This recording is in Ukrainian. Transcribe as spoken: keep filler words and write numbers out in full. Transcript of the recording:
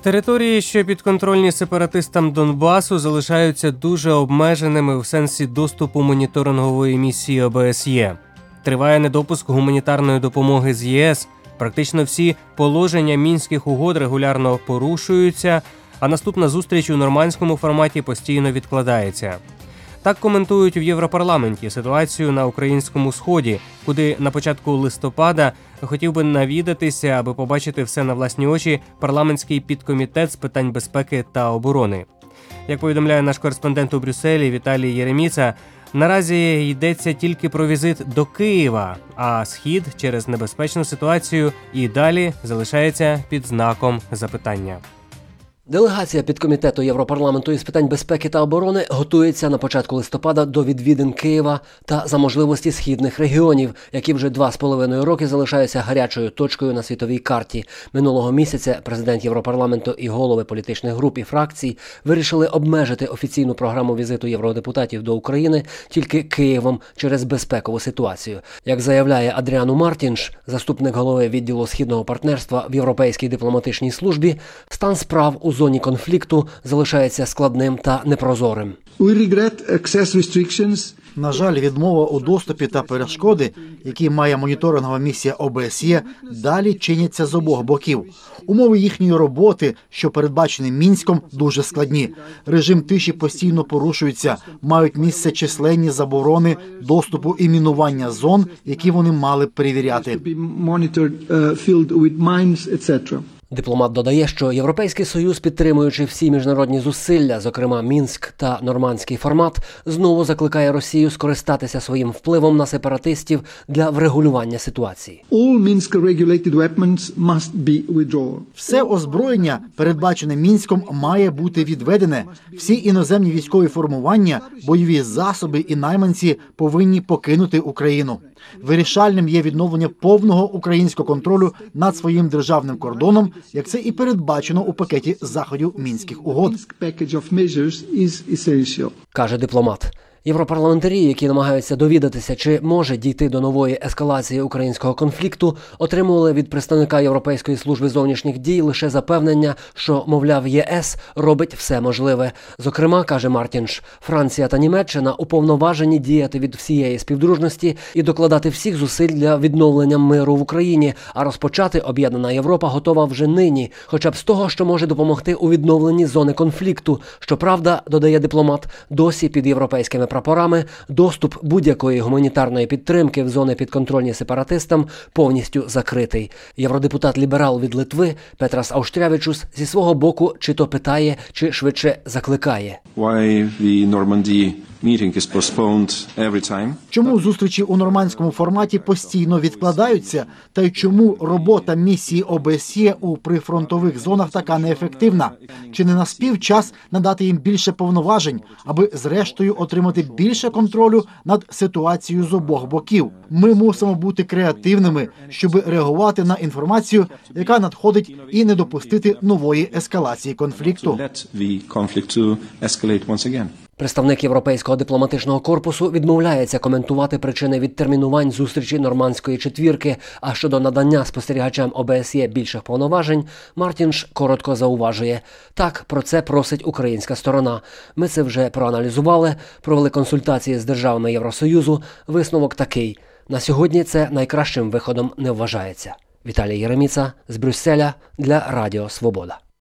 Території, що підконтрольні сепаратистам Донбасу, залишаються дуже обмеженими в сенсі доступу моніторингової місії О Б С Є. Триває недопуск гуманітарної допомоги з Є С, практично всі положення Мінських угод регулярно порушуються, а наступна зустріч у нормандському форматі постійно відкладається. Так коментують в Європарламенті ситуацію на українському сході, куди на початку листопада хотів би навідатися, аби побачити все на власні очі парламентський підкомітет з питань безпеки та оборони. Як повідомляє наш кореспондент у Брюсселі Віталій Єреміца, наразі йдеться тільки про візит до Києва, а Схід через небезпечну ситуацію і далі залишається під знаком запитання. Делегація підкомітету Європарламенту із питань безпеки та оборони готується на початку листопада до відвідин Києва та за можливості східних регіонів, які вже два з половиною роки залишаються гарячою точкою на світовій карті. Минулого місяця президент Європарламенту і голови політичних груп і фракцій вирішили обмежити офіційну програму візиту євродепутатів до України тільки Києвом через безпекову ситуацію. Як заявляє Адріану Мартінш, заступник голови відділу Східного партнерства в Європейській дипломатичній службі, стан справ у зоні конфлікту залишається складним та непрозорим. На жаль, відмова у доступі та перешкоди, які має моніторингова місія О Б С Є, далі чиняться з обох боків. Умови їхньої роботи, що передбачені Мінськом, дуже складні. Режим тиші постійно порушується, мають місце численні заборони доступу і мінування зон, які вони мали б перевіряти. Дипломат додає, що Європейський Союз, підтримуючи всі міжнародні зусилля, зокрема Мінськ та нормандський формат, знову закликає Росію скористатися своїм впливом на сепаратистів для врегулювання ситуації. Все озброєння, передбачене Мінськом, має бути відведене. Всі іноземні військові формування, бойові засоби і найманці повинні покинути Україну. Вирішальним є відновлення повного українського контролю над своїм державним кордоном, як це і передбачено у пакеті заходів Мінських угод. Каже дипломат. Європарламентарі, які намагаються довідатися, чи може дійти до нової ескалації українського конфлікту, отримували від представника Європейської служби зовнішніх дій лише запевнення, що, мовляв, Є С робить все можливе. Зокрема, каже Мартінш, Франція та Німеччина уповноважені діяти від всієї співдружності і докладати всіх зусиль для відновлення миру в Україні, а розпочати об'єднана Європа готова вже нині, хоча б з того, що може допомогти у відновленні зони конфлікту. Щоправда, додає дипломат, досі під європейськими прапорами доступ будь-якої гуманітарної підтримки в зони підконтрольні сепаратистам повністю закритий. Євродепутат-ліберал від Литви Петрас Ауштрявічус зі свого боку чи то питає, чи швидше закликає. Чому зустрічі у нормандському форматі постійно відкладаються? Та й чому робота місії О Б С Є у прифронтових зонах така неефективна? Чи не наспів час надати їм більше повноважень, аби зрештою отримати більше контролю над ситуацією з обох боків? Ми мусимо бути креативними, щоб реагувати на інформацію, яка надходить, і не допустити нової ескалації конфлікту. Представник Європейського дипломатичного корпусу відмовляється коментувати причини відтермінувань зустрічі нормандської четвірки, а щодо надання спостерігачам О Б С Є більших повноважень, Мартінш коротко зауважує. Так, про це просить українська сторона. Ми це вже проаналізували, провели консультації з державами Євросоюзу. Висновок такий. На сьогодні це найкращим виходом не вважається. Віталій Єреміца з Брюсселя для Радіо Свобода.